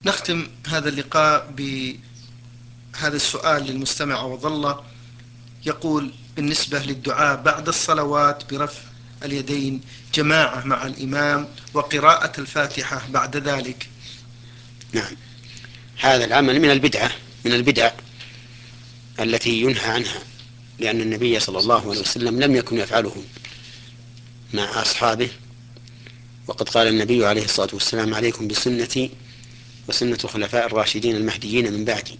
نختم هذا اللقاء بهذا السؤال للمستمع وظل يقول: بالنسبة للدعاء بعد الصلوات برفع اليدين جماعة مع الإمام وقراءة الفاتحة بعد ذلك. نعم، هذا العمل من البدع التي ينهى عنها، لأن النبي صلى الله عليه وسلم لم يكن يفعله مع أصحابه. وقد قال النبي عليه الصلاة والسلام: عليكم بسنتي وسنة الخلفاء الراشدين المهديين من بعدي.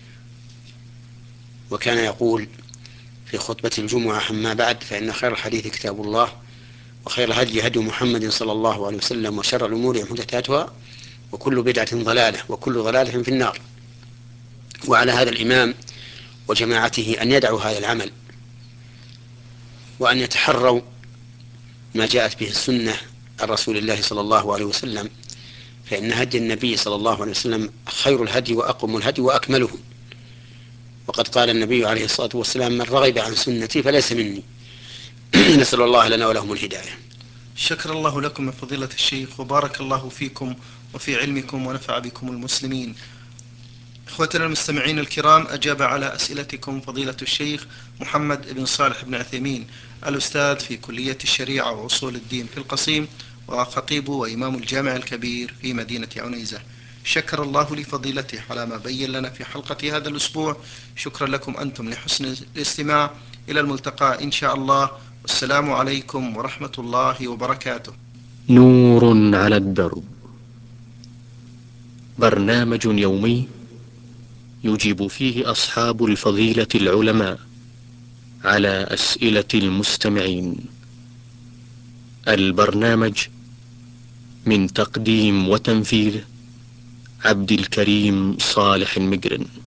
وكان يقول في خطبة الجمعة: أما بعد، فإن خير الحديث كتاب الله، وخير الهدي هدي محمد صلى الله عليه وسلم، وشر الأمور محدثاتها، وكل بدعة ضلالة، وكل ضلالة في النار. وعلى هذا الإمام وجماعته أن يدعوا هذا العمل، وأن يتحروا ما جاءت به السنة عن رسول الله صلى الله عليه وسلم، فإن هدي النبي صلى الله عليه وسلم خير الهدي وأقوم الهدي وأكمله. وقد قال النبي عليه الصلاة والسلام: من رغب عن سنتي فليس مني. نسأل الله لنا ولهم الهداية. شكر الله لكم يا فضيلة الشيخ، وبارك الله فيكم وفي علمكم ونفع بكم المسلمين. إخوتنا المستمعين الكرام، أجاب على أسئلتكم فضيلة الشيخ محمد بن صالح بن عثيمين، الأستاذ في كلية الشريعة وأصول الدين في القصيم، وخطيب وإمام الجامع الكبير في مدينة عنيزة. شكر الله لفضيلته على ما بين لنا في حلقة هذا الأسبوع. شكرا لكم أنتم لحسن الاستماع. إلى الملتقى إن شاء الله، والسلام عليكم ورحمة الله وبركاته. نور على الدرب، برنامج يومي يجيب فيه أصحاب الفضيلة العلماء على أسئلة المستمعين. البرنامج من تقديم وتنفيذ عبد الكريم صالح المقرن.